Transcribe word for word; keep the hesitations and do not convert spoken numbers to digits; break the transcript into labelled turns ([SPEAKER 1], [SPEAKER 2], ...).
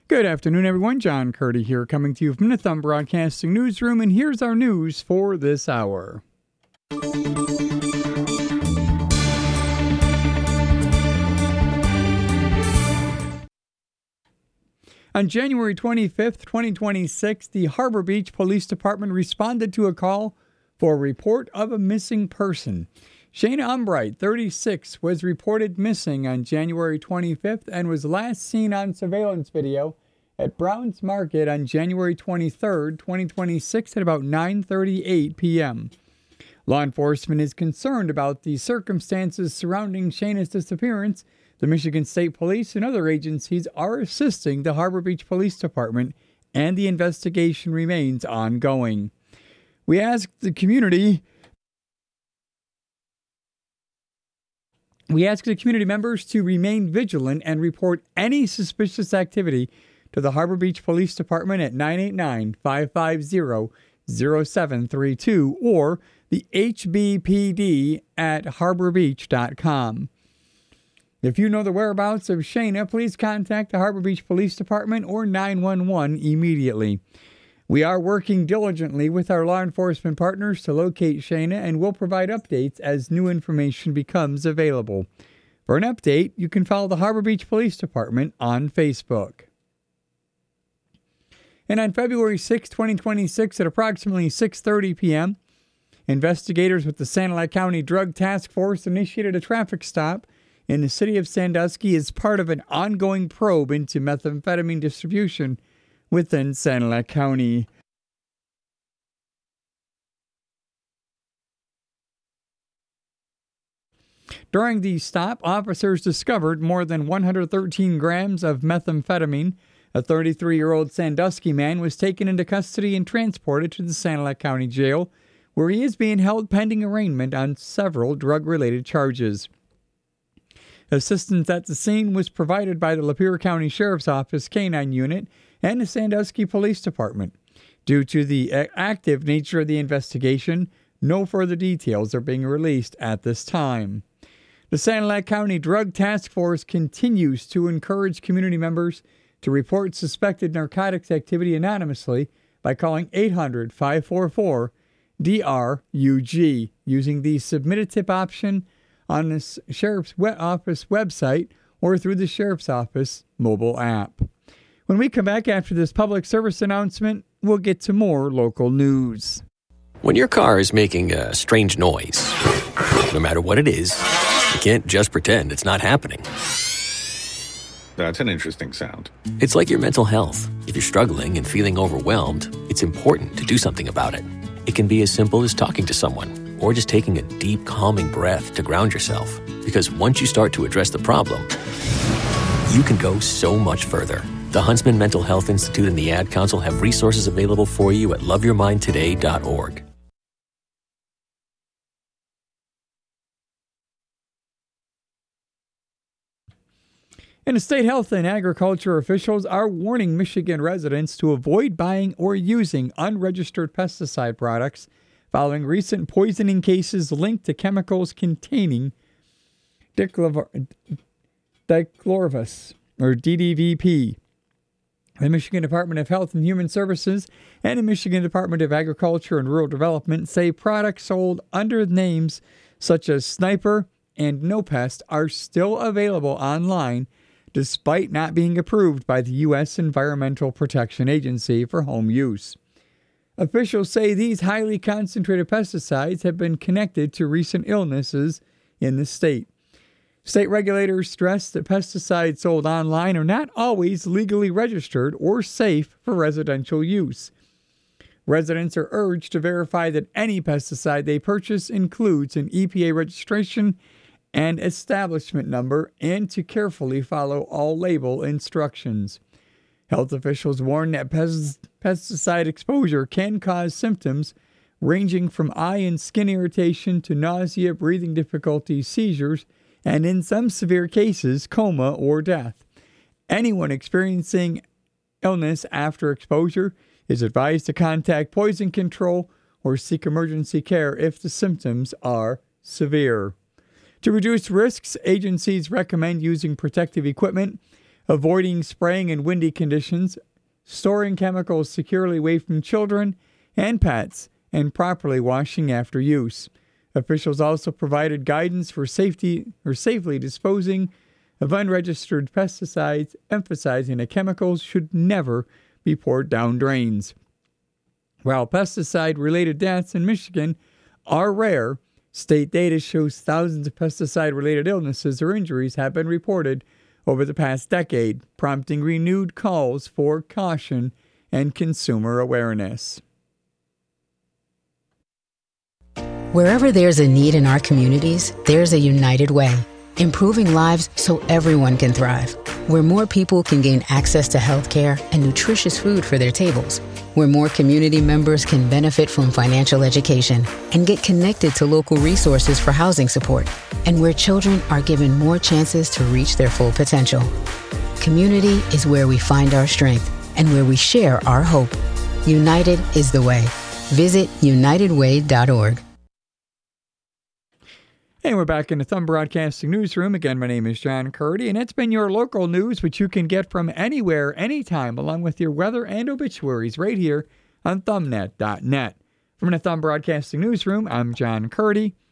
[SPEAKER 1] Good afternoon, everyone. John Curdy here, coming to you from the Thumb Broadcasting Newsroom, and here's our news for this hour. On January twenty-fifth, twenty twenty-six, the Harbor Beach Police Department responded to a call for a report of a missing person. Shayna Umbright, thirty-six, was reported missing on January twenty-fifth and was last seen on surveillance video at Browns Market on January twenty-third, twenty twenty-six at about nine thirty-eight p.m. Law enforcement is concerned about the circumstances surrounding Shayna's disappearance. The Michigan State Police and other agencies are assisting the Harbor Beach Police Department, and the investigation remains ongoing. We asked the community We ask the community members to remain vigilant and report any suspicious activity to the Harbor Beach Police Department at nine eight nine, five five zero, zero seven three two or the H B P D at harbor beach dot com. If you know the whereabouts of Shayna, please contact the Harbor Beach Police Department or nine one one immediately. We are working diligently with our law enforcement partners to locate Shayna, and will provide updates as new information becomes available. For an update, you can follow the Harbor Beach Police Department on Facebook. And on February sixth, twenty twenty-six, at approximately six thirty p.m., investigators with the Sanilac County Drug Task Force initiated a traffic stop in the city of Sandusky as part of an ongoing probe into methamphetamine distribution within Sanilac County. During the stop, officers discovered more than one hundred thirteen grams of methamphetamine. A thirty-three-year-old Sandusky man was taken into custody and transported to the Sanilac County Jail, where he is being held pending arraignment on several drug-related charges. Assistance at the scene was provided by the Lapeer County Sheriff's Office K nine Unit and the Sandusky Police Department. Due to the active nature of the investigation, no further details are being released at this time. The Sanilac County Drug Task Force continues to encourage community members to report suspected narcotics activity anonymously by calling eight hundred, five four four, D R U G using the Submit a Tip option on the Sheriff's Office website or through the Sheriff's Office mobile app. When we come back after this public service announcement, we'll get to more local news.
[SPEAKER 2] When your car is making a strange noise, no matter what it is, you can't just pretend it's not happening.
[SPEAKER 3] That's an interesting sound.
[SPEAKER 2] It's like your mental health. If you're struggling and feeling overwhelmed, it's important to do something about it. It can be as simple as talking to someone or just taking a deep, calming breath to ground yourself. Because once you start to address the problem, you can go so much further. The Huntsman Mental Health Institute and the Ad Council have resources available for you at love your mind today dot org.
[SPEAKER 1] And state health and agriculture officials are warning Michigan residents to avoid buying or using unregistered pesticide products following recent poisoning cases linked to chemicals containing dichlorvus, or D D V P. The Michigan Department of Health and Human Services and the Michigan Department of Agriculture and Rural Development say products sold under names such as Sniper and No Pest are still available online, despite not being approved by the U S Environmental Protection Agency for home use. Officials say these highly concentrated pesticides have been connected to recent illnesses in the state. State regulators stress that pesticides sold online are not always legally registered or safe for residential use. Residents are urged to verify that any pesticide they purchase includes an E P A registration and establishment number, and to carefully follow all label instructions. Health officials warn that pes- pesticide exposure can cause symptoms ranging from eye and skin irritation to nausea, breathing difficulties, seizures, and in some severe cases, coma or death. Anyone experiencing illness after exposure is advised to contact poison control or seek emergency care if the symptoms are severe. To reduce risks, agencies recommend using protective equipment, avoiding spraying in windy conditions, storing chemicals securely away from children and pets, and properly washing after use. Officials also provided guidance for safety or safely disposing of unregistered pesticides, emphasizing that chemicals should never be poured down drains. While pesticide-related deaths in Michigan are rare, state data shows thousands of pesticide-related illnesses or injuries have been reported over the past decade, prompting renewed calls for caution and consumer awareness.
[SPEAKER 4] Wherever there's a need in our communities, there's a United Way, improving lives so everyone can thrive. Where more people can gain access to health care and nutritious food for their tables. Where more community members can benefit from financial education and get connected to local resources for housing support. And where children are given more chances to reach their full potential. Community is where we find our strength and where we share our hope. United is the way. Visit united way dot org.
[SPEAKER 1] And we're back in the Thumb Broadcasting Newsroom. Again, my name is John Curdy, and it's been your local news, which you can get from anywhere, anytime, along with your weather and obituaries right here on thumbnet dot net. From the Thumb Broadcasting Newsroom, I'm John Curdy.